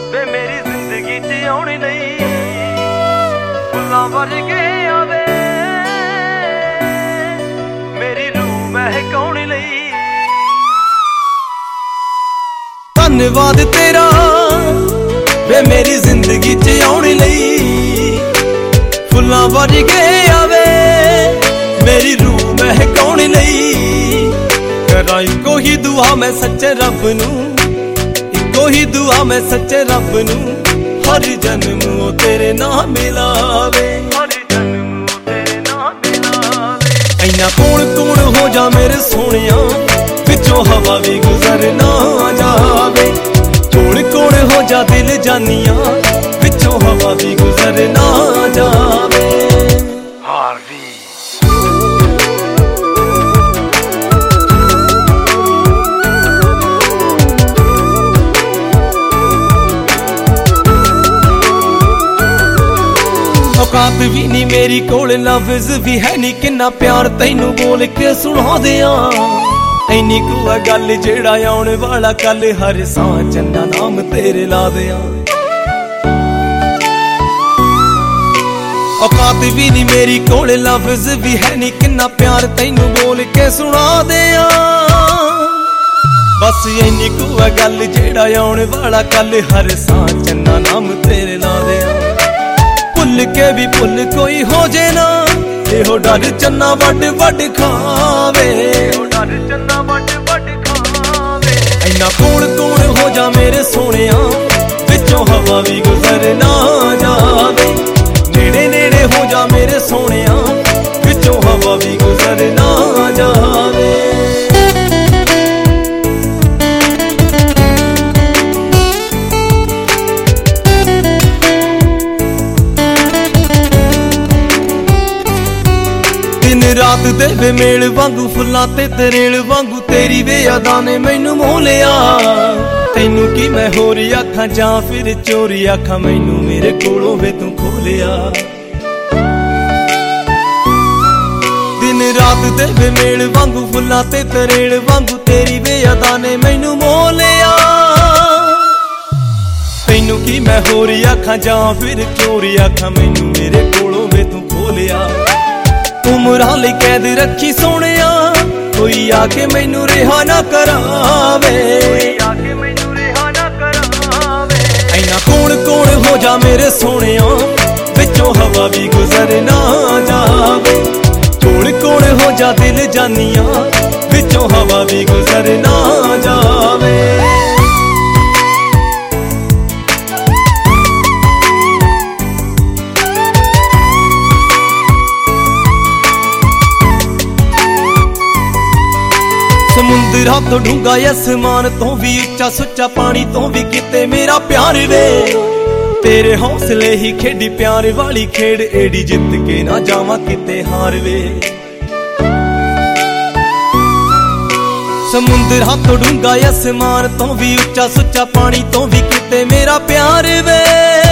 ਵੇ ਮੇਰੀ ਜ਼ਿੰਦਗੀ 'ਚ ਆਉਣ ਲਈ ਫੁੱਲਾਂ ਵਰਗੇ ਆਵੇ ਮੇਰੀ ਰੂਹ ਮਹਿਕਾਉਣ ਲਈ। ਧੰਨਵਾਦ ਤੇਰਾ ਵੇ ਮੇਰੀ ਜ਼ਿੰਦਗੀ 'ਚ ਆਉਣ ਲਈ ਫੁੱਲਾਂ ਵਰਗੇ ਆਵੇ ਮੇਰੀ ਰੂਹ ਮਹਿਕਾਉਣ ਲਈ। ਕਰਾਂ ਇੱਕੋ ਹੀ ਦੁਆ ਮੈਂ ਸੱਚੇ ਰੱਬ ਨੂੰ, ਇੱਕੋ ਹੀ ਦੁਆ ਮੈਂ ਸੱਚੇ ਰੱਬ ਨੂੰ, ਹਰ ਜਨਮ ਉਹ ਤੇਰੇ ਨਾਲ ਮਿਲਾਵੇ, ਹਰ ਜਨਮ ਉਹ ਤੇਰੇ ਨਾਲ ਮਿਲਾਵੇ। ਇੰਨਾ ਕੋਲ ਕੋਲ ਹੋ ਜਾ ਮੇਰੇ ਸੋਹਣਿਆ ਵਿੱਚੋਂ ਹਵਾ ਵੀ ਗੁਜ਼ਰ ਨਾ ਜਾਵੇ। ਕੋਲ ਕੋਲ ਹੋ ਜਾ ਦਿਲ ਜਾਨੀਆਂ ਵਿੱਚੋਂ ਹਵਾ ਵੀ ਗੁਜ਼ਰ ਨਾ ਜਾਵੇ। ਔਕਾਤ ਵੀ ਨੀ ਮੇਰੀ ਕੋਲ, ਲਫ਼ਜ਼ ਵੀ ਹੈ ਨੀ ਕਿੰਨਾ ਪਿਆਰ ਤੈਨੂੰ ਬੋਲ ਕੇ ਸੁਣਾ ਦਿਆਂ। ਐਨੀ ਕੁ ਆ ਗੱਲ ਜਿਹੜਾ ਆਉਣ ਵਾਲਾ ਕੱਲ, ਹਰ ਸਾਹ ਚੰਨਾ ਨਾਮ ਤੇਰੇ ਲਾ ਦਿਆਂ। ਔਕਾਤ ਵੀ ਨੀ ਮੇਰੀ ਕੋਲ, ਲਫ਼ਜ਼ ਵੀ ਹੈ ਨੀ ਕਿੰਨਾ ਪਿਆਰ ਤੈਨੂੰ ਬੋਲ ਕੇ ਸੁਣਾ ਦਿਆਂ। ਬਸ ਐਨੀ ਕੁ ਆ ਗੱਲ ਜਿਹੜਾ ਆਉਣ ਵਾਲਾ ਕੱਲ, ਹਰ ਸਾਹ ਚੰਨਾ ਨਾਮ ਤੇਰੇ ਲਾ ਦਿਆਂ। ਭੁੱਲ ਕੇ ਵੀ ਭੁੱਲ ਕੋਈ ਹੋ ਜੇ ਨਾ, ਇਹੋ ਡਰ ਚੰਨਾ ਵੱਡ ਵੱਡ ਖਾਵੇ, ਇਹੋ ਡਰ ਚੰਨਾ ਵੱਡ ਵੱਡ ਖਾਵੇ। ਇੰਨਾ ਕੋਲ ਕੋਲ ਹੋ ਜਾ ਮੇਰੇ ਸੋਹਣਿਆ ਵਿੱਚੋਂ ਹਵਾ ਵੀ ਗੁਜ਼ਰ ਨਾ ਜਾਵੇ। ਨੇੜੇ ਨੇੜੇ ਹੋ ਜਾ ਮੇਰੇ ਸੋਹਣਿਆ ਵਿੱਚੋਂ ਹਵਾ ਵੀ ਗੁਜ਼ਰ ਨਾ ਜਾਵੇ। ਦਿਨ ਰਾਤ ਦੇ ਵੇ ਮੇਲ ਵਾਂਗੂ, ਫੁੱਲਾਂ ਤੇ ਤਰੇਲ ਵਾਂਗੂ, ਤੇਰੀ ਵੇ ਯਾਦਾਂ ਨੇ ਮੈਨੂੰ ਮੋਹ ਲਿਆ। ਤੈਨੂੰ ਕੀ ਮੈਂ ਹੋਰ ਆਖਾਂ ਜਾਂ ਫਿਰ ਚੋਰੀ ਆਖਾਂ, ਮੈਨੂੰ ਮੇਰੇ ਕੋਲੋਂ ਵੇ ਤੂੰ ਖੋਲਿਆ। ਦਿਨ ਰਾਤ ਦੇ ਵੇ ਮੇਲ ਵਾਂਗੂ, ਫੁੱਲਾਂ ਤੇ ਤਰੇਲ ਵਾਂਗੂ, ਤੇਰੀ ਵੇ ਯਾਦਾਂ ਨੇ ਮੈਨੂੰ ਮੋਹ ਲਿਆ। ਤੈਨੂੰ ਕੀ ਮੈਂ ਹੋਰ ਆਖਾਂ ਜਾਂ ਫਿਰ ਚੋਰੀ ਆਖਾਂ, ਮੈਨੂੰ ਮੇਰੇ ਕੋਲੋਂ ਵੇ ਤੂੰ ਖੋਲਿਆ। ਉਮਰਾਂ ਲਈ ਕੈਦ ਰੱਖੀ ਸੋਹਣਿਆ, ਕੋਈ ਆ ਕੇ ਮੈਨੂੰ ਰਿਹਾ ਨਾ ਕਰਾਵੇ, ਕੋਈ ਆ ਕੇ ਮੈਨੂੰ ਰਿਹਾ ਨਾ ਕਰਾਵੇ। ਇੰਨਾ ਕੋਲ ਕੋਲ ਹੋ ਜਾ ਮੇਰੇ ਸੋਹਣਿਆ ਵਿੱਚੋਂ ਹਵਾ ਵੀ ਗੁਜ਼ਰ ਨਾ ਜਾਵੇ। ਕੋਲ ਕੋਲ ਹੋ ਜਾ ਦਿਲ ਜਾਨੀਆਂ ਵਿੱਚੋਂ ਹਵਾ ਵੀ ਗੁਜ਼ਰ ਨਾ ਜਾਵੇ। ਸਮੁੰਦਰਾਂ ਤੋਂ ਡੂੰਘਾ ਅਸਮਾਨ ਤੋਂ ਵੀ ਉੱਚਾ, ਸੁੱਚਾ ਪਾਣੀ ਤੋਂ ਵੀ ਕਿਤੇ ਮੇਰਾ ਪਿਆਰ ਵੇ। ਤੇਰੇ ਹੌਸਲੇ ਹੀ ਖੇਡੀ ਪਿਆਰ ਵਾਲੀ ਖੇਡ, ਏੜੀ ਜਿੱਤ ਕੇ ਨਾ ਜਾਵਾਂ ਕਿਤੇ ਹਾਰ ਵੇ। ਸਮੁੰਦਰਾਂ ਤੋਂ ਡੂੰਘਾ ਅਸਮਾਨ ਤੋਂ ਵੀ ਉੱਚਾ, ਸੁੱਚਾ ਪਾਣੀ ਤੋਂ ਵੀ ਕਿਤੇ ਮੇਰਾ ਪਿਆਰ ਵੇ।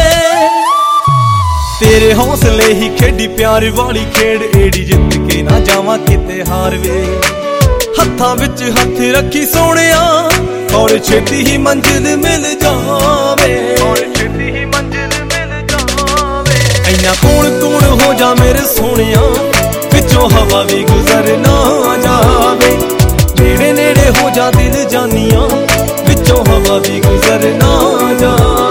ਤੇਰੇ ਹੌਸਲੇ ਹੀ ਖੇਡੀ ਪਿਆਰ ਵਾਲੀ ਖੇਡ, ਏੜੀ ਜਿੱਤ ਕੇ ਨਾ ਜਾਵਾਂ ਕਿਤੇ ਹਾਰ ਵੇ। ਹੱਥਾਂ ਵਿੱਚ ਹੱਥ ਰੱਖੀ ਸੋਹਣਿਆ ਔਰ ਛੇਤੀ ਹੀ ਮੰਜ਼ਿਲ ਮਿਲ ਜਾਵੇ, ਔਰ ਛੇਤੀ ਹੀ ਮੰਜ਼ਿਲ ਮਿਲ ਜਾਵੇ। ਇੰਨਾ ਕੋਲ ਕੋਲ ਹੋ ਜਾ ਮੇਰੇ ਸੋਹਣਿਆ ਵਿੱਚੋਂ ਹਵਾ ਵੀ ਗੁਜ਼ਰ ਨਾ ਜਾਵੇ। ਨੇੜੇ ਨੇੜੇ ਹੋ ਜਾ ਦਿਲ ਜਾਨੀਆਂ ਵਿੱਚੋਂ ਹਵਾ ਵੀ ਗੁਜ਼ਰ ਨਾ ਜਾਵੇ।